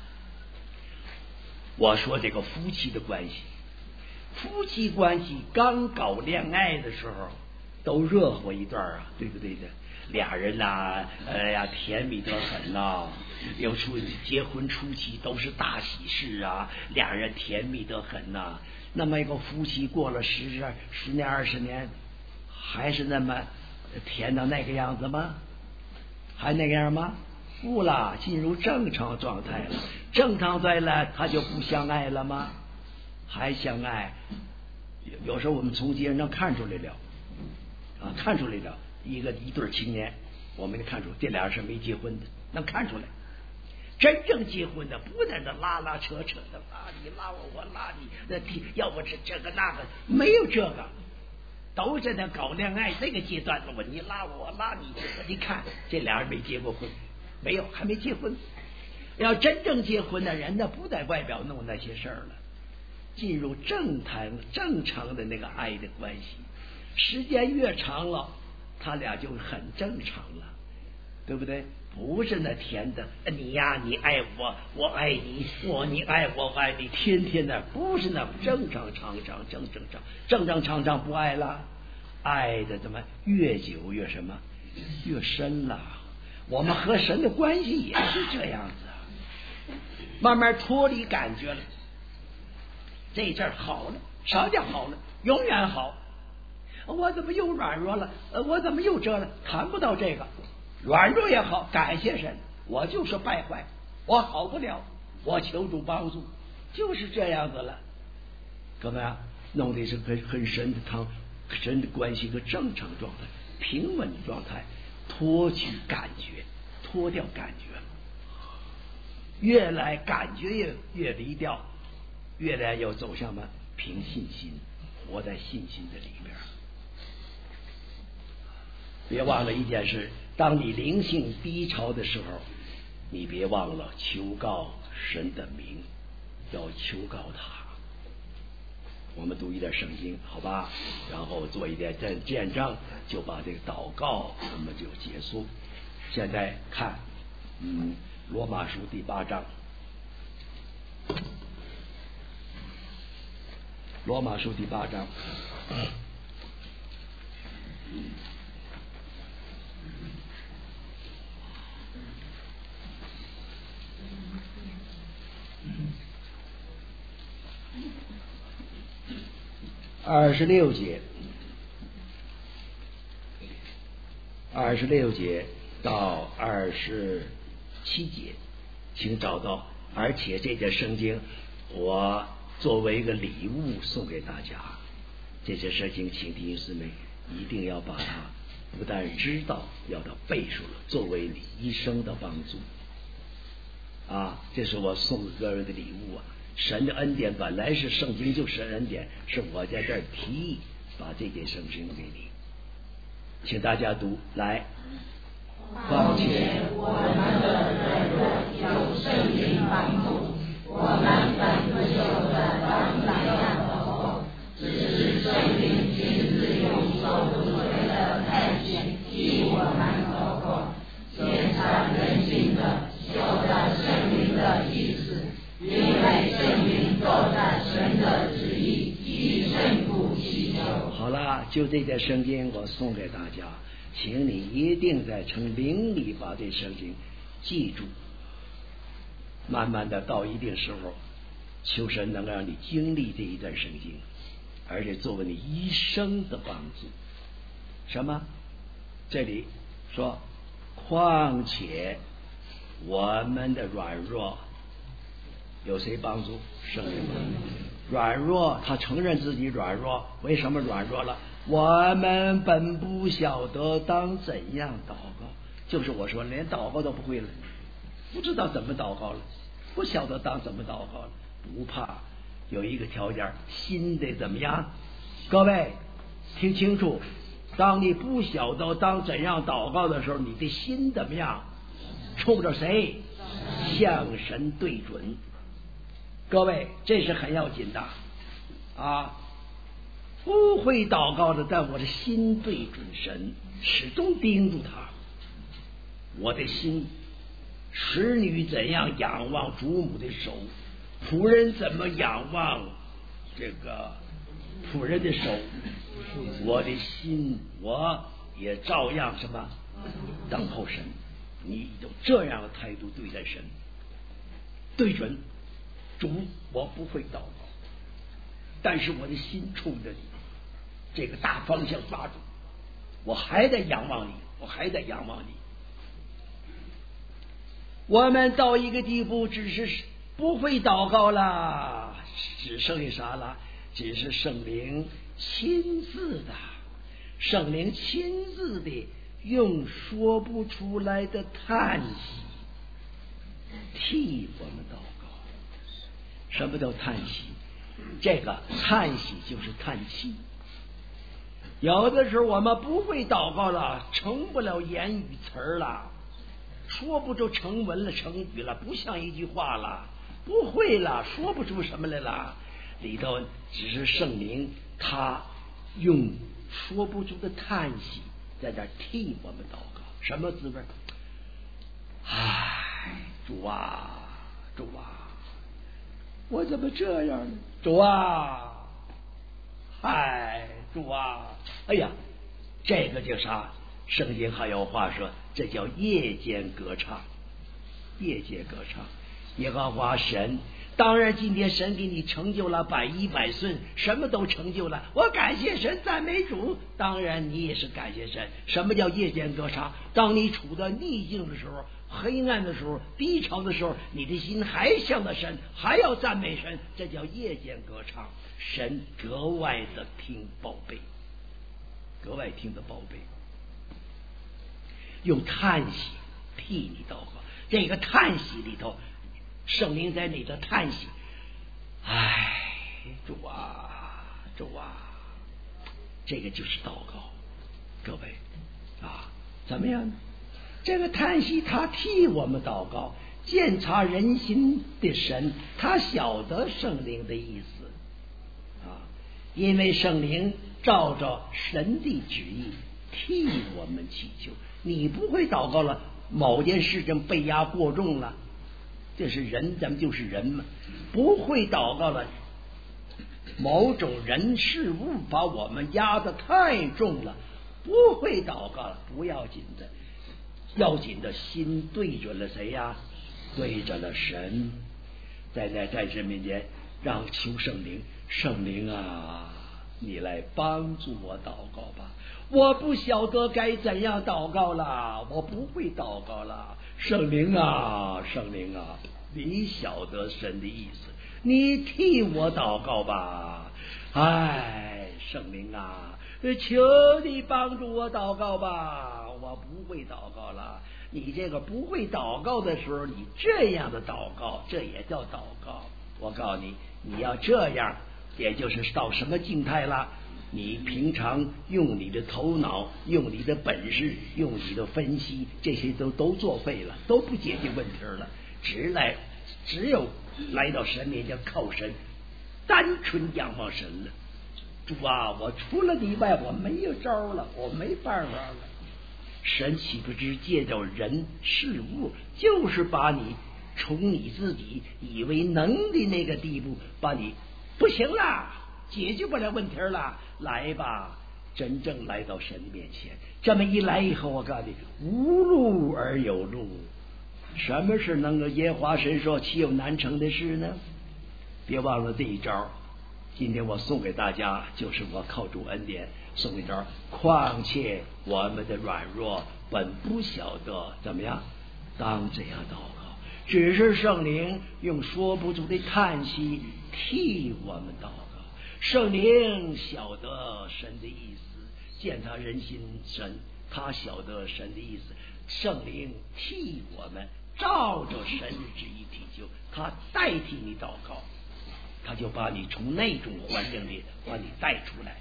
我说这个夫妻的关系，夫妻关系刚搞恋爱的时候都热乎一段啊，对不对的？俩人呐，哎呀，甜蜜得很呐。有结婚初期都是大喜事啊，俩人甜蜜得很呐。那么一个夫妻过了10年20年，还是那么甜到那个样子吗？还那个样吗？不啦，进入正常状态了。正常状态了，他就不相爱了吗？还相爱。有时候我们从街上看出来了啊，看出来了一对青年，我们看出这俩人是没结婚的，能看出来。真正结婚的不在那拉拉扯扯的，拉你拉我，我拉你，那要不这个那个，没有这个，都在那搞恋爱这个阶段，我你拉我，我拉你，你看这俩人没结过婚，没有，还没结婚。要真正结婚的人呢，不在外表弄那些事儿了，进入正常的那个爱的关系，时间越长了，他俩就很正常了，对不对？不是那甜的，你呀，你爱我，我爱你，你爱我，我爱你，天天的，不是那正常不爱了，爱的怎么越久越什么越深了。我们和神的关系也是这样子，慢慢脱离感觉了，这阵好了，啥叫好了？永远好。我怎么又软弱了？我怎么又这了？谈不到这个， 软弱也好，感谢神，我就是败坏，我好不了，我求助帮助，就是这样子了。各位啊，弄的是很深的关系和正常状态，平稳的状态，脱去感觉，脱掉感觉，越来感觉越离掉，越来要走向凭信心，活在信心的里边。别忘了一件事，当你灵性低潮的时候，你别忘了求告神的名，要求告他。我们读一点圣经，好吧？然后做一点见证，就把这个祷告我们就结束。现在看，罗马书第8章，罗马书第8章。26节到27节，请找到。而且这节圣经我作为一个礼物送给大家，这些事情请弟兄姊妹一定要把它不但知道，要它背出了，作为你一生的帮助啊！这是我送给各位的礼物啊！神的恩典本来是圣经就是恩典，是我在这儿提议把这件圣经给你，请大家读来。 况且我们的软弱有圣灵帮助，我们本不晓得当怎样祷告，只是圣灵亲自用手不垂的看见替我们祷告，检察人心的，晓得圣灵的意思，因为圣灵做在神的旨意，以圣故祈求。 好了，就这件圣经我送给大家，请你一定在从灵里把这圣经记住，慢慢的到一定时候，求神能让你经历这一段圣经，而且作为你一生的帮助。什么？这里说，况且我们的软弱有谁帮助？圣灵帮助。软弱，他承认自己软弱，为什么软弱了？我们本不晓得当怎样祷告，就是我说连祷告都不会了，不知道怎么祷告了，不晓得当怎么祷告了。不怕，有一个条件，心得怎么样？各位听清楚，当你不晓得当怎样祷告的时候，你的心怎么样？冲着谁？向神对准。各位，这是很要紧的啊！不会祷告的，但我的心对准神，始终盯住他。我的心，使女怎样仰望主母的手，仆人怎么仰望这个仆人的手，我的心我也照样什么等候神。你有这样的态度对待神，对准主，我不会祷告，但是我的心冲着你这个大方向抓住，我还得仰望你，我还得仰望你。我们到一个地步，只是不会祷告了，只剩下啥了？只是圣灵亲自的，圣灵亲自的用说不出来的叹息替我们祷告。什么叫叹息？这个叹息就是叹气。有的时候我们不会祷告了，成不了言语词儿了，说不出成文了，成语了，不像一句话了，不会了，说不出什么来了。里头只是圣灵他用说不出的叹息在这替我们祷告。什么滋味？唉，主啊，主啊，我怎么这样呢？主啊，嗨，主啊，哎呀，这个叫啥？圣经还有话说，这叫夜间歌唱。夜间歌唱，耶和华神当然今天神给你成就了百依百顺，什么都成就了，我感谢神，赞美主。当然你也是感谢神。什么叫夜间歌唱？当你处在逆境的时候，黑暗的时候，低潮的时候，你的心还向着神，还要赞美神，这叫夜间歌唱。神格外的听宝贝，格外听的宝贝，用叹息替你祷告。这个叹息里头，圣灵在里头叹息，哎，主啊，主啊，这个就是祷告。各位啊，怎么样？这个叹息他替我们祷告，鉴察人心的神，他晓得圣灵的意思啊，因为圣灵照着神的旨意替我们祈求。你不会祷告了，某件事情被压过重了，这是人，咱们就是人嘛。不会祷告了，某种人事物把我们压得太重了，不会祷告了，不要紧的，要紧的心对准了谁呀？对准了神。在神面前让求圣灵，圣灵啊，你来帮助我祷告吧。我不晓得该怎样祷告了，我不会祷告了。圣灵啊，圣灵啊，你晓得神的意思，你替我祷告吧。哎，圣灵啊，求你帮助我祷告吧。我不会祷告了。你这个不会祷告的时候，你这样的祷告，这也叫祷告。我告诉你，你要这样，也就是到什么静态了？你平常用你的头脑，用你的本事，用你的分析，这些都作废了，都不解决问题了。只有来到神面前靠神，单纯仰望神了。主啊，我除了你外，我没有招了，我没办法了。神岂不知借着人事物，就是把你从你自己以为能的那个地步，把你不行了，解决不了问题了，来吧，真正来到神面前。这么一来以后，我告诉你，无路而有路。什么是能够耶和华神说岂有难成的事呢？别忘了这一招。今天我送给大家，就是我靠主恩典送一招。况且我们的软弱本不晓得怎么样当这样祷告，只是圣灵用说不出的叹息替我们祷告。圣灵晓得神的意思，鉴察人心，神他晓得神的意思。圣灵替我们照着神的旨意祈求，他代替你祷告，他就把你从那种环境里把你带出来，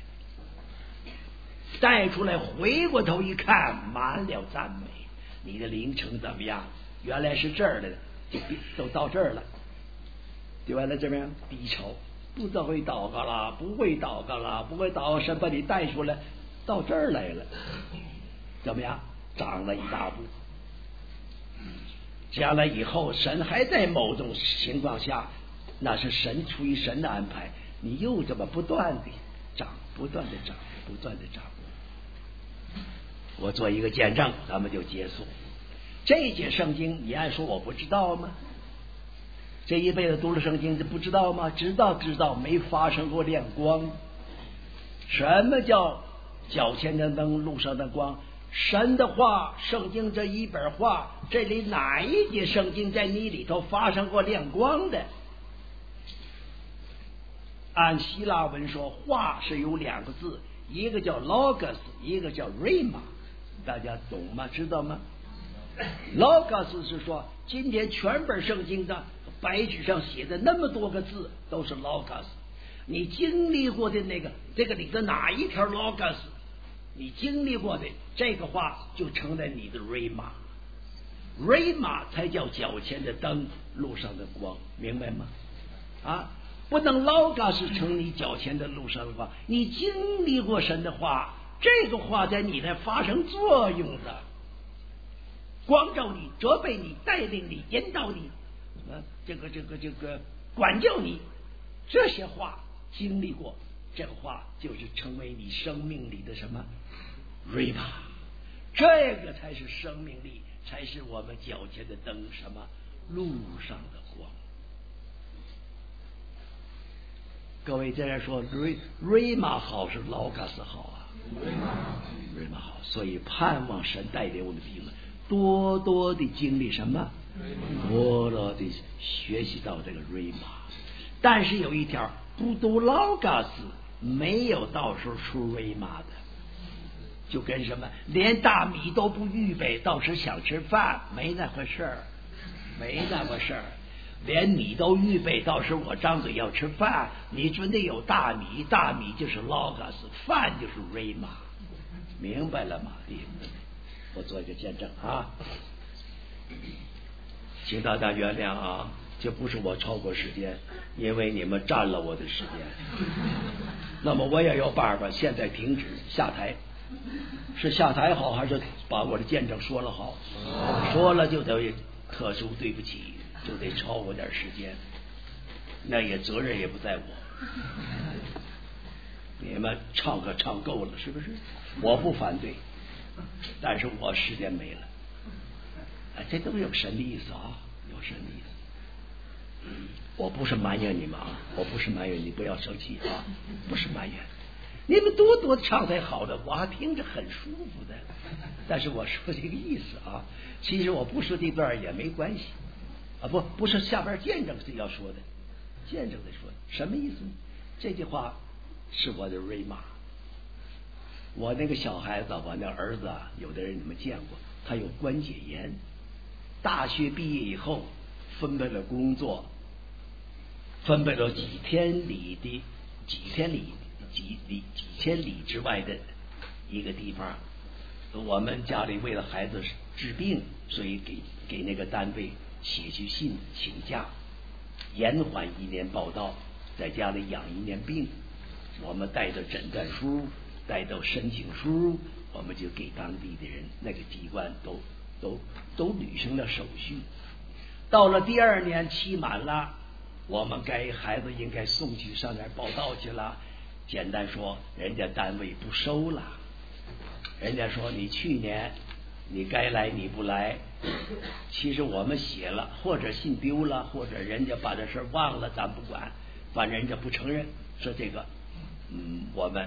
回过头一看，满了赞美。你的灵程怎么样？原来是这儿的，就都到这儿了，就完了这边低潮，不知道会祷告了，不会祷告了，不会祷告，神把你带出来，到这儿来了，怎么样？长了一大步。将来以后，神还在某种情况下，那是神出于神的安排，你又这么不断的长，不断的长，不断的长。我做一个见证，咱们就结束。这节圣经，你按说我不知道吗？这一辈子读了圣经，就不知道吗？知道，没发生过亮光。什么叫脚前的灯，路上的光？神的话，圣经这一本话，这里哪一节圣经在你里头发生过亮光的？按希腊文说，话是有两个字，一个叫 logos， 一个叫 rhema， 大家懂吗？知道吗？ logos 是说，今天全本圣经的白纸上写的那么多个字都是 logos， 你经历过的那个这个里的哪一条 logos， 你经历过的这个话就成了你的 rhema， rhema 才叫脚前的灯，路上的光，明白吗？啊，不能 logos 成你脚前的路上的光，你经历过神的话，这个话在你那发生作用的，光照你，责备你，带领你，引导你，这个管教你，这些话经历过，这个话就是成为你生命里的什么 rhema， 这个才是生命力，才是我们脚前的灯，什么路上的光。 各位在这说瑞玛好是劳嘎斯好啊？瑞玛好，所以盼望神带领我们弟兄们多多的经历什么？多多的学习到这个瑞玛。但是有一条，不读劳嘎斯没有到时候出瑞玛的，就跟什么连大米都不预备，到时想吃饭没那回事儿，没那回事儿。连米都预备，到时候我张嘴要吃饭，你准得有大米，大米就是 logos， 饭就是 rhema， 明白了吗？弟兄们，我做一个见证啊，请大家原谅啊，这不是我超过时间，因为你们占了我的时间。那么我也有办法，现在停止下台，是下台好，还是把我的见证说了好？说了就得特殊对不起。就得超过点时间，那也责任也不在我。你们唱歌唱够了，是不是？我不反对，但是我时间没了。哎，这都有神的意思啊，有神的意思。我不是埋怨你们啊，我不是埋怨你，不要生气啊，不是埋怨。你们多多唱才好的，我还听着很舒服的。但是我说这个意思啊，其实我不说这段也没关系。啊，不是下边见证是要说的，见证的说的什么意思呢？这句话是我的瑞玛。我那个小孩子，我那儿子啊，有的人你们见过，他有关节炎。大学毕业以后，分配了工作，分配了几千里之外的一个地方。我们家里为了孩子治病，所以给那个单位写去信请假，延缓1年报到，在家里养1年病。我们带着诊断书，带着申请书，我们就给当地的人，那个机关都履行了手续。到了第2年期满了，我们孩子应该送去上那儿报到去了。简单说，人家单位不收了，人家说你去年你该来你不来。其实我们写了，或者信丢了，或者人家把这事忘了，咱不管，反正人家不承认，说这个我们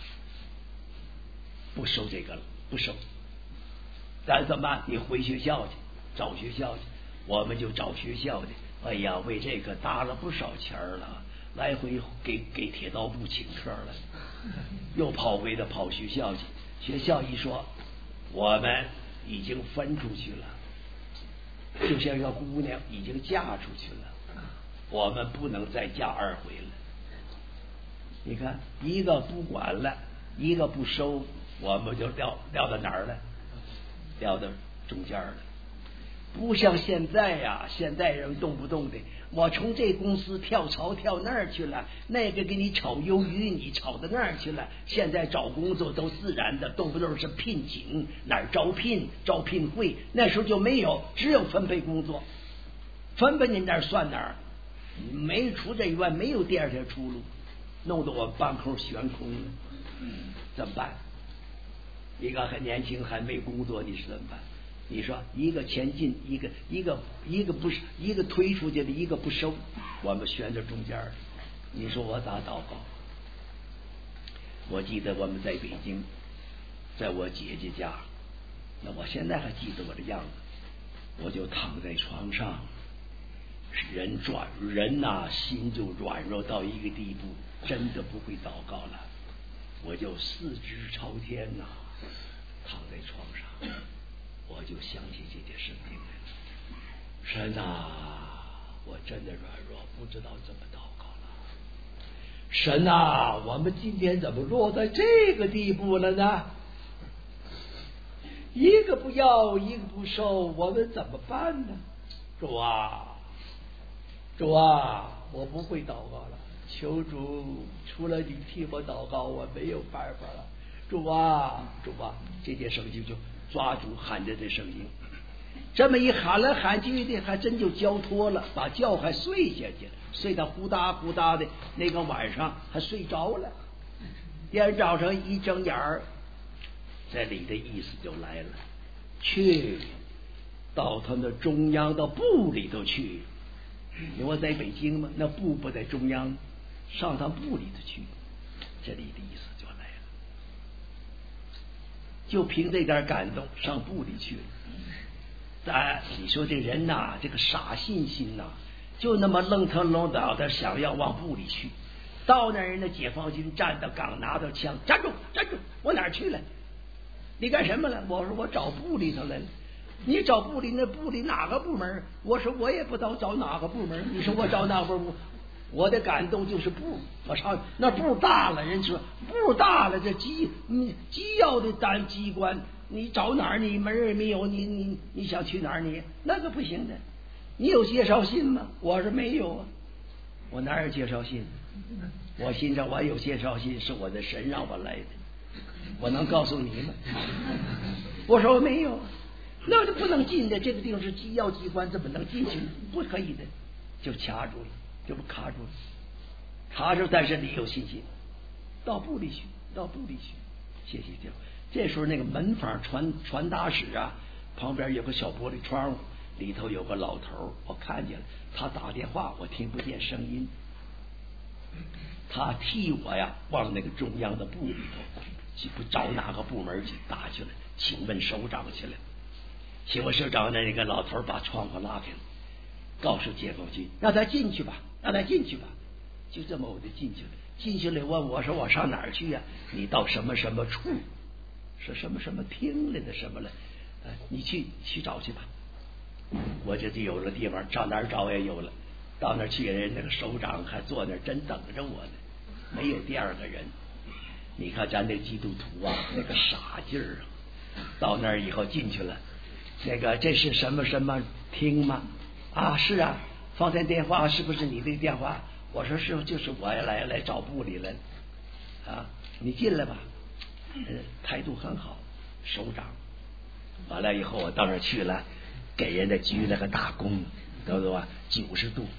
不收这个了，不收。咱怎么办？你回学校去找学校去，我们就找学校去。哎呀，为这个搭了不少钱了，来回给铁道部请客了，又跑学校去。学校一说，我们已经分出去了，就像一个姑娘已经嫁出去了，我们不能再嫁2回了。你看，一个不管了，一个不收，我们就撂到哪儿了？撂到中间了。不像现在呀，现在人动不动的，我从这公司跳槽跳那儿去了，那个给你炒鱿鱼，你炒到那儿去了。现在找工作都自然的，动不动是聘请，哪儿招聘会，那时候就没有，只有分配工作，分配你哪儿算哪儿，没出这院没有第2条出路，弄得我半空悬空了。怎么办？一个很年轻还没工作，你是怎么办？你说一个前进，一个不是，一个推出去的，一个不收，我们悬在中间。你说我咋祷告？我记得我们在北京，在我姐姐家，那我现在还记得我的样子，我就躺在床上，人呐，心就软弱到一个地步，真的不会祷告了，我就4肢朝天呐，躺在床上。我就想起这件圣经来，神啊，我真的软弱，不知道怎么祷告了。神啊，我们今天怎么落在这个地步了呢？一个不要，一个不收，我们怎么办呢？主啊，我不会祷告了，求主，除了你替我祷告，我没有办法了。主啊，这件圣经就抓住喊着这声音，这么一喊来喊去的，还真就交托了，把觉还睡下去了，睡到呼哒呼哒的，那个晚上还睡着了。第2天早上一睁眼儿，这里的意思就来了，去到他们中央的部里头去。因为我在北京嘛，那部不在中央， 上他部里头去。这里的意思就来了，就凭这点感动上部里去了。你说这人呐，这个傻信心呐，就那么愣头愣脑的想要往部里去。到那儿，人家解放军站到岗，拿到枪，站住，站住！我哪儿去了？你干什么了？我说我找部里头来了。你找部里，那部里哪个部门？我说我也不知道找哪个部门。你说我找哪个部门？我的感动就是部，我操，那部大了，人说部大了，这机要的单机关，你找哪儿？你门也没有，你想去哪儿？你那个不行的。你有介绍信吗？我说没有啊，我哪有介绍信？我心上我有介绍信，是我的神让我来的，我能告诉你吗？我说我没有，那就不能进的。这个地方是机要机关，怎么能进去？不可以的，就卡住了，就不卡住了，卡住。但是你有信心，到部里去，到部里去。谢谢教。这时候那个门房传达室啊，旁边有个小玻璃窗户，里头有个老头，我看见了，他打电话，我听不见声音。他替我呀往那个中央的部里头去，不找哪个部门去打去了，请问首长去了。请问首长，那个老头把窗户拉开了，告诉解放军让他进去吧，让他进去吧。就这么我就进去了。进去了问我说我上哪儿去呀？你到什么什么处，是什么什么厅来的什么了？你去找去吧。我这就有了地方，上哪儿找也有了。到那儿去，人那个首长还坐那儿真等着我呢，没有第二个人。你看咱那基督徒啊，那个傻劲儿啊！到那儿以后进去了，那个这是什么什么厅吗？啊，是啊，放在电话是不是你的电话？我说是，就是我来找部里了啊，你进来吧。态度很好，首长。完了以后我到那儿去了，给人家鞠了个大躬，知道吧？90度。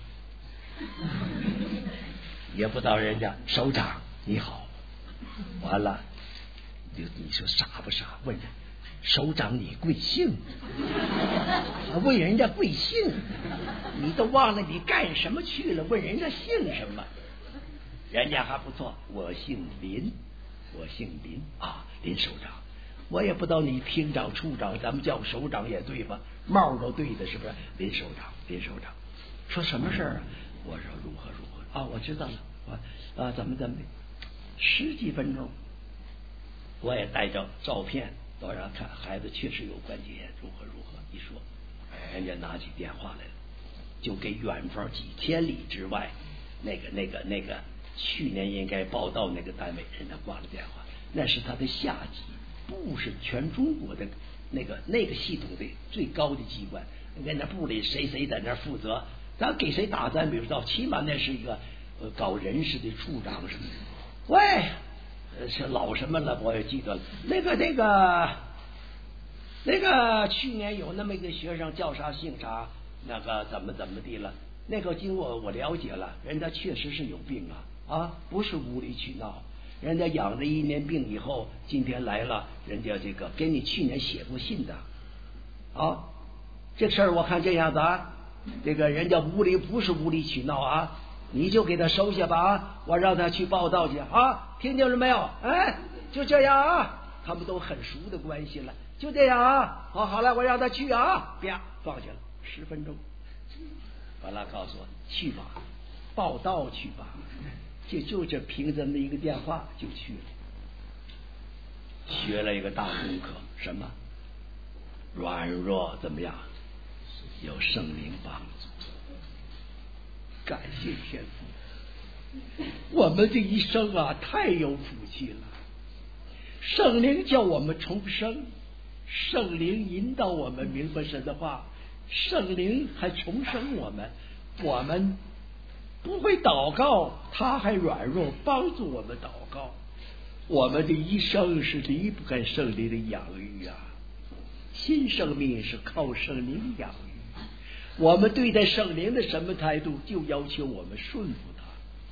也不到人家首长你好，完了你说傻不傻？问人首长你贵姓？问人家贵姓，你都忘了你干什么去了？问人家姓什么？人家还不错，我姓林，我姓林啊，林首长。我也不知道你厅长处长，咱们叫首长也对吧？帽都对的，是不是？林首长，林首长说什么事儿啊？我说如何啊，我知道了，怎么的，10几分钟，我也带着照片都让看，孩子确实有关节，如何一说，人家拿起电话来了，就给远方几千里之外那个去年应该报到那个单位，人家挂了电话，那是他的下级，部是全中国的那个系统的最高的机关，人家部里谁在那负责。咱给谁打咱比如说，起码那是一个搞人事的处长什么的。喂，是老什么了？我也记得了。那个去年有那么一个学生叫啥姓啥，那个怎么地了？那个经过我了解了，人家确实是有病啊，不是无理取闹。人家养了1年病以后，今天来了，人家这个给你去年写过信的啊。这事儿我看这样子啊。这个人家不是无理取闹啊，你就给他收下吧啊！我让他去报道去啊，听见了没有？哎，就这样啊，他们都很熟的关系了，就这样啊。好了，我让他去啊，啪放下了10分钟，完了告诉我去吧，报道去吧，就这凭这么一个电话就去了，学了一个大功课，什么软弱怎么样？有圣灵帮助，感谢天父，我们这一生啊太有福气了。圣灵叫我们重生，圣灵引导我们明白神的话，圣灵还重生我们。我们不会祷告，他还软弱帮助我们祷告。我们的一生是离不开圣灵的养育啊，新生命是靠圣灵养育。我们对待圣灵的什么态度，就要求我们顺服他。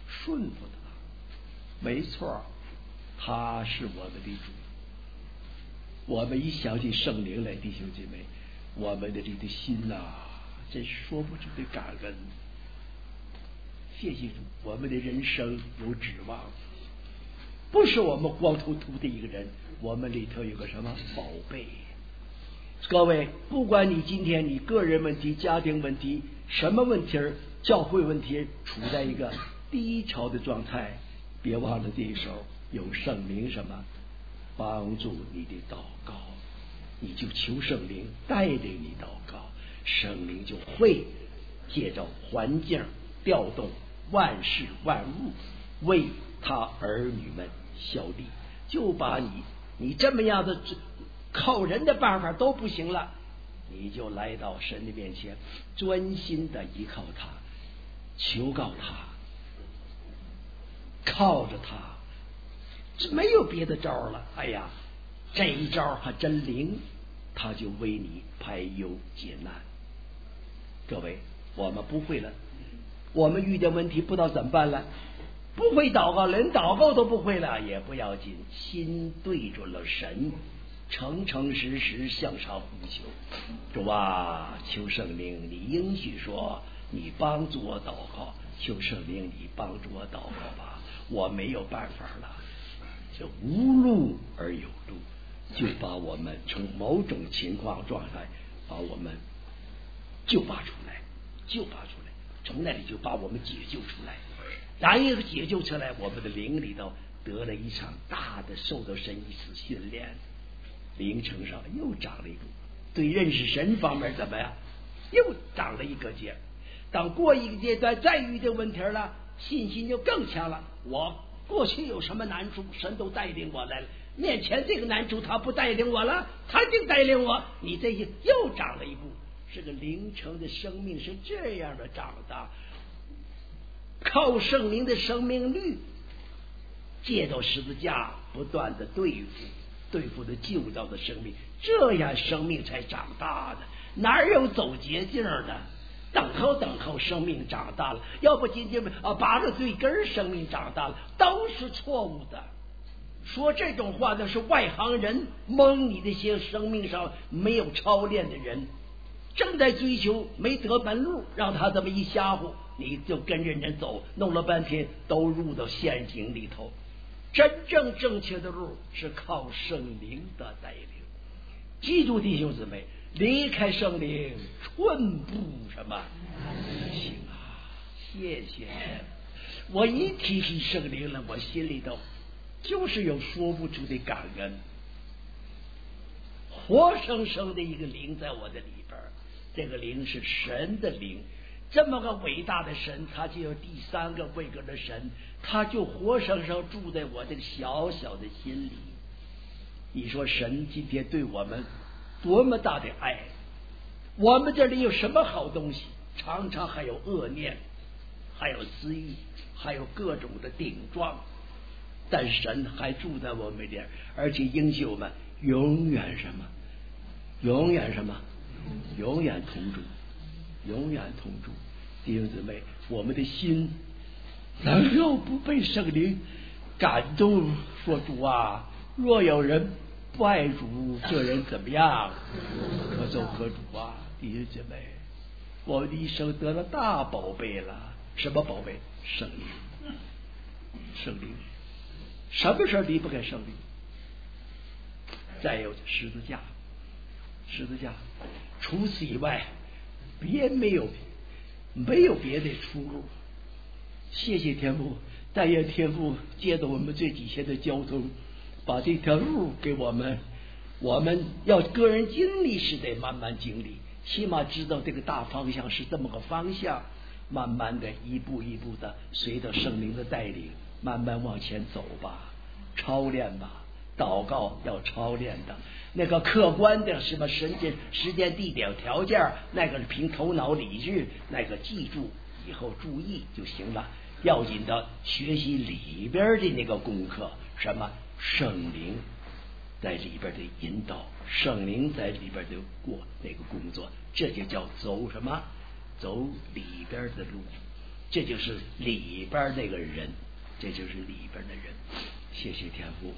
没错，他是我们的主。我们一想起圣灵来，弟兄姐妹，我们的这个心真说不出的感恩。 谢谢主，我们的人生有指望，不是我们光秃秃的一个人，我们里头有个什么宝贝。各位，不管你今天你个人问题、家庭问题、什么问题儿、教会问题，处在一个低潮的状态，别忘了这一手有圣灵什么帮助你的祷告，你就求圣灵带领你祷告，圣灵就会借着环境调动万事万物为他儿女们效力，就把你这么样的靠人的办法都不行了，你就来到神的面前，专心的依靠他，求告他，靠着他，这没有别的招了。哎呀，这一招还真灵，他就为你排忧解难。各位，我们不会了，我们遇见问题不知道怎么办了，不会祷告，连祷告都不会了也不要紧，心对准了神，诚诚实实向上呼求。主啊，求圣灵，你应许说你帮助我祷告，求圣灵你帮助我祷告吧，我没有办法了，这无路而有路，就把我们从某种情况状态把我们救拔出来，从那里就把我们解救出来，然一个解救出来，我们的灵里头得了一场大的受到神一次训练，灵程上又长了一步，对认识神方面怎么样，又长了一个阶。当过一个阶段再遇的问题了，信心就更强了。我过去有什么难处，神都带领我来了，面前这个难处他不带领我了，他就带领我，你这又长了一步。这个灵程的生命是这样的长大，靠圣灵的生命力，借着十字架不断的对付的旧造的生命，这样生命才长大的。哪有走捷径的？等候生命长大了，要不今天拔了罪根生命长大了，都是错误的。说这种话的是外行人，蒙你那些生命上没有操练的人，正在追求没得门路，让他这么一吓唬，你就跟着人走，弄了半天都入到陷阱里头。真正正确的路是靠圣灵的带领。记住弟兄姊妹，离开圣灵寸步什么行啊！谢谢我一提起圣灵了，我心里头就是有说不出的感恩，活生生的一个灵在我的里边，这个灵是神的灵，这么个伟大的神，他就有第三个位格的神，他就活生生住在我这个小小的心里。你说神今天对我们多么大的爱，我们这里有什么好东西？常常还有恶念，还有私欲，还有各种的顶撞，但神还住在我们这儿，而且英雄们永远什么？永远什么？永远同住，永远同住。弟兄姊妹，我们的心能够不被圣灵感动？说主啊，若有人不爱主，这人怎么样？可走可主啊！弟兄姊妹，我们的一生得了大宝贝了。什么宝贝？圣灵。圣灵，什么事离不开圣灵？再有十字架，十字架。除此以外，没有别的出路。谢谢天父，但愿天父借着我们这几天的交通，把这条路给我们。我们要个人经历是得慢慢经历，起码知道这个大方向是这么个方向，慢慢的一步一步的随着圣灵的带领，慢慢往前走吧，操练吧。祷告要操练的，那个客观的什么时间地点条件，那个凭头脑理智，那个记住以后注意就行了。要紧的学习里边的那个功课，什么圣灵在里边的引导，圣灵在里边的过那个工作，这就叫走什么？走里边的路，这就是里边那个人，这就是里边的人。谢谢天父。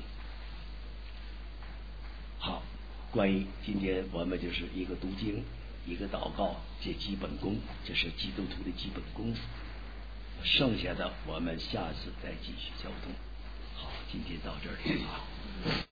好，关于今天我们就是一个读经，一个祷告，这基本功，这是基督徒的基本功。 剩下的我们下次再继续交通。好，今天到这里啊。